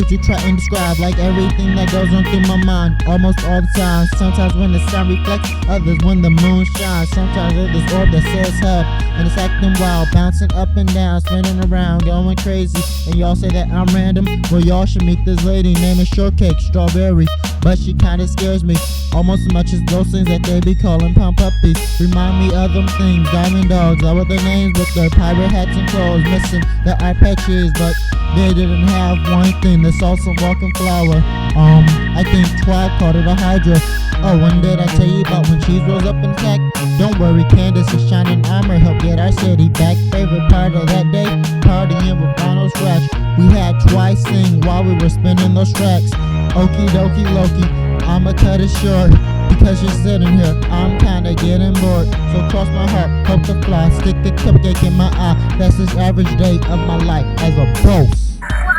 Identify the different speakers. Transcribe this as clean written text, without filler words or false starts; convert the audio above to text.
Speaker 1: to try and describe, like everything that goes on through my mind almost all the time. Sometimes when the sun reflects, others when the moon shines. Sometimes there's this orb that says help, and it's acting wild, bouncing up and down, spinning around, going crazy. And y'all say that I'm random? Well, y'all should meet this lady named Shortcake Strawberry, but she kinda scares me almost as much as those things that they be calling pump puppies. Remind me of them things, diamond dogs, all with their names with their pirate hats and clothes, missing the eye patches, but they didn't have one thing, the salsa walking flower. I think Twilight called it a hydra. Oh, and did I tell you about when cheese rolls up and attack? Don't worry, Candace's shining armor helped get our city back. Favorite part of that day, partying with Ronald Scratch. We had Twice sing while we were spinning those tracks. Okie dokie Loki, I'ma cut it short, because you're sitting here, I'm kinda getting bored. So cross my heart, hope to fly, stick a cupcake in my eye. That's this average day of my life as a boss.